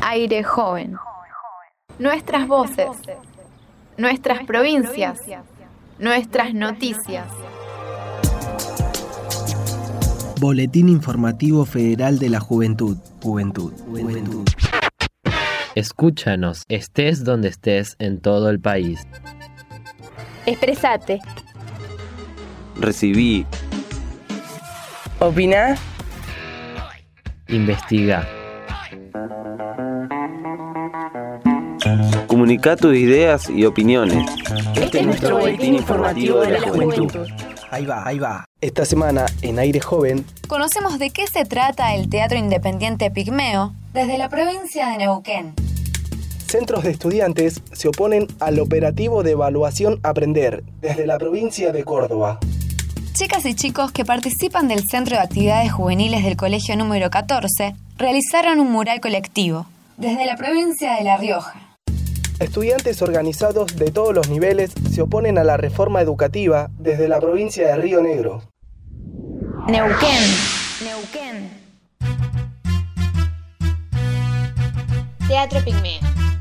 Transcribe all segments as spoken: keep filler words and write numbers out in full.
Aire Joven. Nuestras voces, nuestras provincias, nuestras noticias. Boletín Informativo Federal de la Juventud. Juventud. Juventud. Escúchanos, estés donde estés en todo el país. Expresate. Recibí. Opina. Investiga. Comunica tus ideas y opiniones. Este es nuestro boletín informativo de la juventud. Ahí va, ahí va. Esta semana en Aire Joven conocemos de qué se trata el Teatro Independiente Pigmeo desde la provincia de Neuquén. Centros de estudiantes se oponen al operativo de evaluación Aprender desde la provincia de Córdoba. Chicas y chicos que participan del Centro de Actividades Juveniles del Colegio número catorce realizaron un mural colectivo desde la provincia de La Rioja. Estudiantes organizados de todos los niveles se oponen a la reforma educativa desde la provincia de Río Negro. Neuquén. Neuquén. Teatro Pigmeo.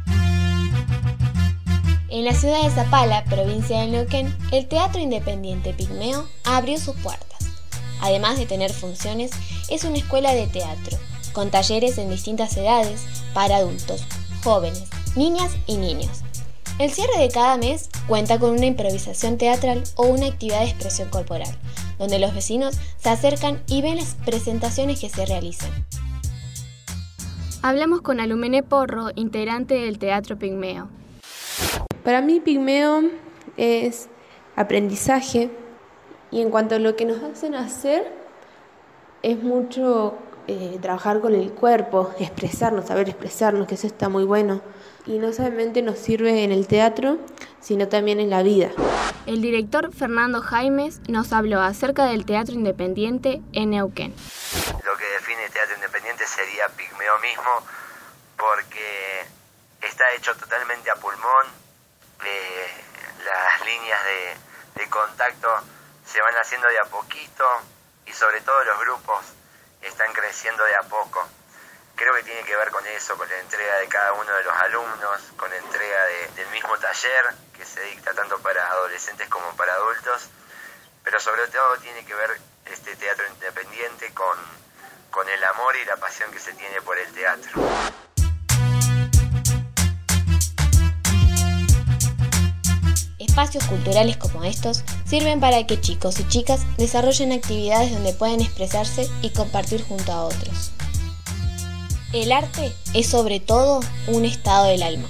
En la ciudad de Zapala, provincia de Neuquén, el Teatro Independiente Pigmeo abrió sus puertas. Además de tener funciones, es una escuela de teatro, con talleres en distintas edades para adultos, jóvenes, niñas y niños. El cierre de cada mes cuenta con una improvisación teatral o una actividad de expresión corporal, donde los vecinos se acercan y ven las presentaciones que se realizan. Hablamos con Alumene Porro, integrante del Teatro Pigmeo. Para mí Pigmeo es aprendizaje y en cuanto a lo que nos hacen hacer es mucho eh, trabajar con el cuerpo, expresarnos, saber expresarnos, que eso está muy bueno. Y no solamente nos sirve en el teatro, sino también en la vida. El director Fernando Jaimes nos habló acerca del teatro independiente en Neuquén. Lo que define teatro independiente sería Pigmeo mismo, porque está hecho totalmente a pulmón. Eh, las líneas de, de contacto se van haciendo de a poquito y sobre todo los grupos están creciendo de a poco. Creo que tiene que ver con eso, con la entrega de cada uno de los alumnos, con la entrega de, del mismo taller que se dicta tanto para adolescentes como para adultos, pero sobre todo tiene que ver este teatro independiente con, con el amor y la pasión que se tiene por el teatro. Espacios culturales como estos sirven para que chicos y chicas desarrollen actividades donde puedan expresarse y compartir junto a otros. El arte es sobre todo un estado del alma.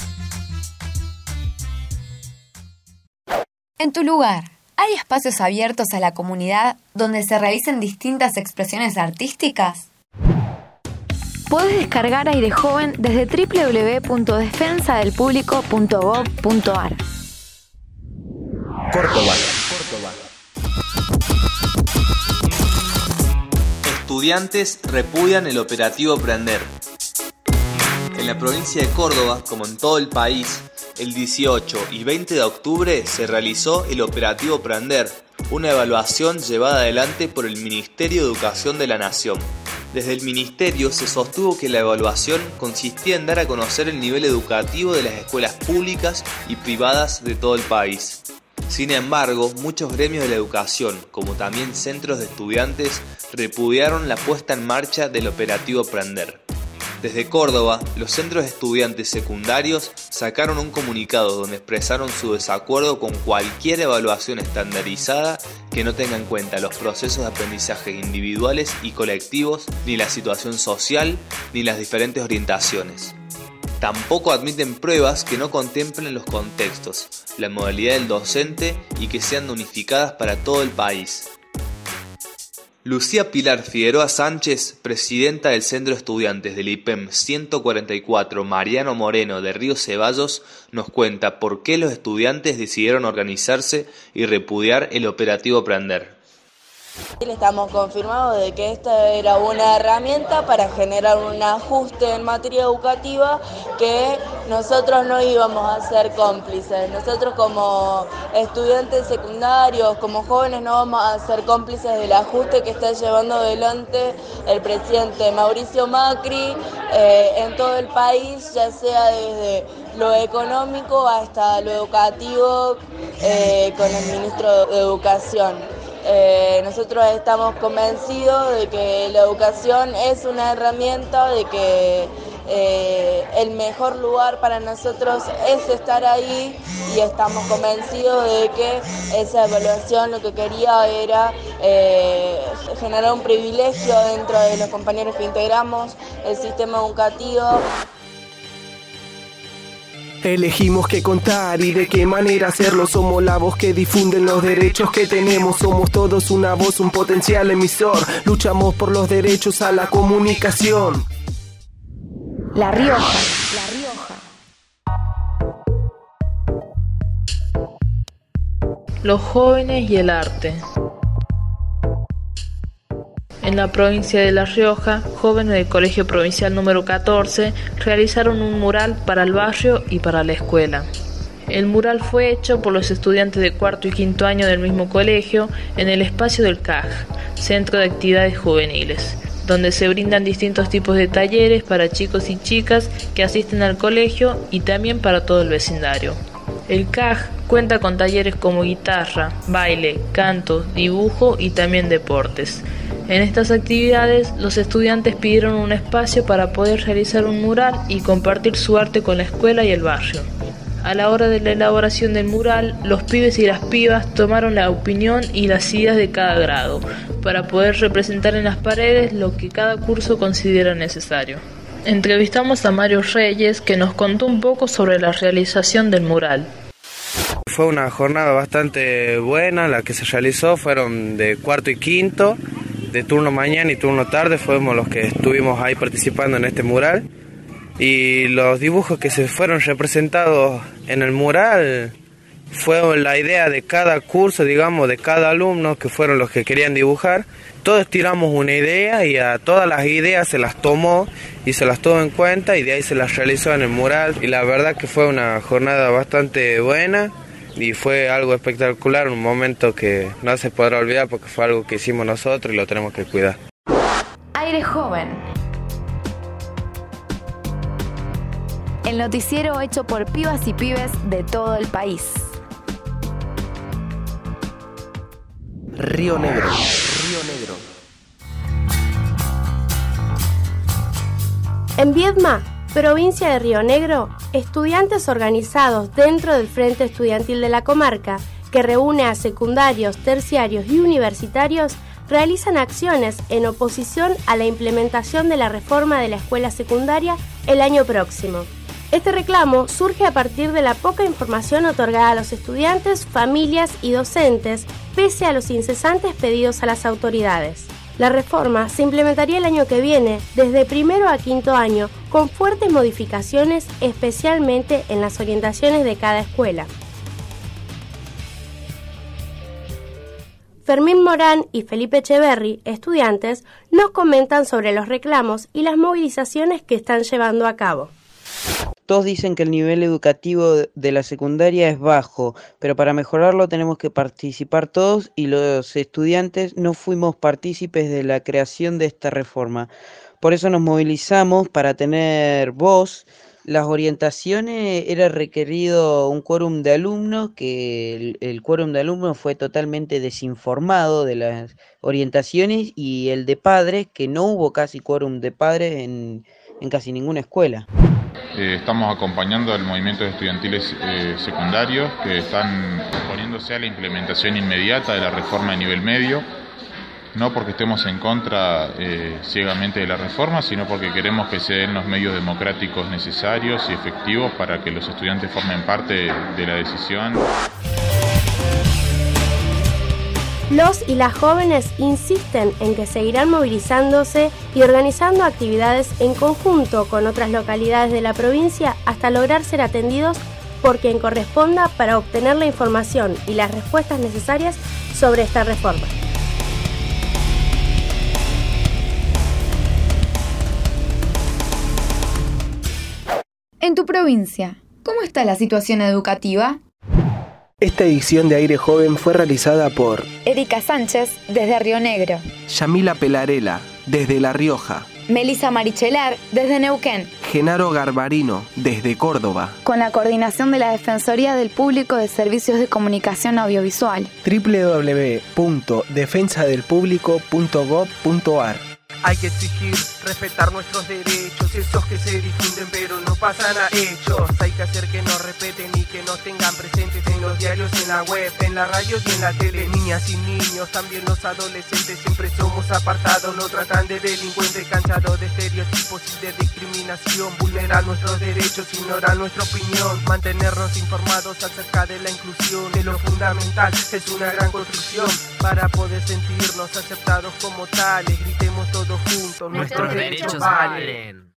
En tu lugar, ¿hay espacios abiertos a la comunidad donde se realicen distintas expresiones artísticas? Puedes descargar Aire Joven desde doble u doble u doble u punto defensa del público punto gob punto ar. Córdoba. Estudiantes repudian el operativo Aprender. En la provincia de Córdoba, como en todo el país, el dieciocho y veinte de octubre se realizó el operativo Aprender, una evaluación llevada adelante por el Ministerio de Educación de la Nación. Desde el Ministerio se sostuvo que la evaluación consistía en dar a conocer el nivel educativo de las escuelas públicas y privadas de todo el país. Sin embargo, muchos gremios de la educación, como también centros de estudiantes, repudiaron la puesta en marcha del operativo Aprender. Desde Córdoba, los centros de estudiantes secundarios sacaron un comunicado donde expresaron su desacuerdo con cualquier evaluación estandarizada que no tenga en cuenta los procesos de aprendizaje individuales y colectivos, ni la situación social, ni las diferentes orientaciones. Tampoco admiten pruebas que no contemplen los contextos, la modalidad del docente y que sean unificadas para todo el país. Lucía Pilar Figueroa Sánchez, presidenta del Centro de Estudiantes del I P E M ciento cuarenta y cuatro Mariano Moreno de Río Ceballos, nos cuenta por qué los estudiantes decidieron organizarse y repudiar el operativo Aprender. Estamos confirmados de que esta era una herramienta para generar un ajuste en materia educativa, que nosotros no íbamos a ser cómplices. Nosotros como estudiantes secundarios, como jóvenes, no vamos a ser cómplices del ajuste que está llevando adelante el presidente Mauricio Macri eh, en todo el país, ya sea desde lo económico hasta lo educativo eh, con el ministro de Educación. Eh, nosotros estamos convencidos de que la educación es una herramienta, de que eh, el mejor lugar para nosotros es estar ahí, y estamos convencidos de que esa evaluación lo que quería era eh, generar un privilegio dentro de los compañeros que integramos el sistema educativo. Elegimos qué contar y de qué manera hacerlo. Somos la voz que difunden los derechos que tenemos. Somos todos una voz, un potencial emisor. Luchamos por los derechos a la comunicación. La Rioja, La Rioja. Los jóvenes y el arte. En la provincia de La Rioja, jóvenes del Colegio Provincial número catorce realizaron un mural para el barrio y para la escuela. El mural fue hecho por los estudiantes de cuarto y quinto año del mismo colegio en el espacio del C A J, Centro de Actividades Juveniles, donde se brindan distintos tipos de talleres para chicos y chicas que asisten al colegio y también para todo el vecindario. El C A J cuenta con talleres como guitarra, baile, canto, dibujo y también deportes. En estas actividades, los estudiantes pidieron un espacio para poder realizar un mural y compartir su arte con la escuela y el barrio. A la hora de la elaboración del mural, los pibes y las pibas tomaron la opinión y las ideas de cada grado, para poder representar en las paredes lo que cada curso considera necesario. Entrevistamos a Mario Reyes, que nos contó un poco sobre la realización del mural. Fue una jornada bastante buena la que se realizó, fueron de cuarto y quinto, de turno mañana y turno tarde, fuimos los que estuvimos ahí participando en este mural, y los dibujos que se fueron representados en el mural fue la idea de cada curso, digamos, de cada alumno, que fueron los que querían dibujar. Todos tiramos una idea y a todas las ideas se las tomó y se las tomó en cuenta, y de ahí se las realizó en el mural, y la verdad que fue una jornada bastante buena. Y fue algo espectacular, un momento que no se podrá olvidar porque fue algo que hicimos nosotros y lo tenemos que cuidar. Aire Joven. El noticiero hecho por pibas y pibes de todo el país. Río Negro, Río Negro. En Viedma, provincia de Río Negro, estudiantes organizados dentro del Frente Estudiantil de la comarca, que reúne a secundarios, terciarios y universitarios, realizan acciones en oposición a la implementación de la reforma de la escuela secundaria el año próximo. Este reclamo surge a partir de la poca información otorgada a los estudiantes, familias y docentes, pese a los incesantes pedidos a las autoridades. La reforma se implementaría el año que viene, desde primero a quinto año, con fuertes modificaciones, especialmente en las orientaciones de cada escuela. Fermín Morán y Felipe Echeverri, estudiantes, nos comentan sobre los reclamos y las movilizaciones que están llevando a cabo. Todos dicen que el nivel educativo de la secundaria es bajo, pero para mejorarlo tenemos que participar todos, y los estudiantes no fuimos partícipes de la creación de esta reforma. Por eso nos movilizamos para tener voz. Las orientaciones era requerido un quórum de alumnos, que el, el quórum de alumnos fue totalmente desinformado de las orientaciones, y el de padres, que no hubo casi quórum de padres en, en casi ninguna escuela. Eh, estamos acompañando al movimiento de estudiantiles eh, secundarios que están oponiéndose a la implementación inmediata de la reforma de nivel medio, no porque estemos en contra eh, ciegamente de la reforma, sino porque queremos que se den los medios democráticos necesarios y efectivos para que los estudiantes formen parte de, de la decisión. Los y las jóvenes insisten en que seguirán movilizándose y organizando actividades en conjunto con otras localidades de la provincia hasta lograr ser atendidos por quien corresponda para obtener la información y las respuestas necesarias sobre esta reforma. En tu provincia, ¿cómo está la situación educativa? Esta edición de Aire Joven fue realizada por Erika Sánchez, desde Río Negro. Yamila Pelarela, desde La Rioja. Melissa Marichelar, desde Neuquén. Genaro Garbarino, desde Córdoba. Con la coordinación de la Defensoría del Público de Servicios de Comunicación Audiovisual. doble u doble u doble u punto defensa del público punto gob punto ar. Hay que exigir, respetar nuestros derechos, esos que se difunden pero no pasan a hechos. Hay que hacer que nos respeten y que nos tengan presentes en los diarios, en la web, en la radio y en la tele. Niñas y niños, también los adolescentes, siempre somos apartados. No tratan de delincuentes, cansados de estereotipos y de discriminación. Vulnerar nuestros derechos, ignorar nuestra opinión. Mantenernos informados acerca de la inclusión, de lo fundamental, es una gran construcción. Para poder sentirnos aceptados como tales, gritemos todos juntos, nuestros derechos valen.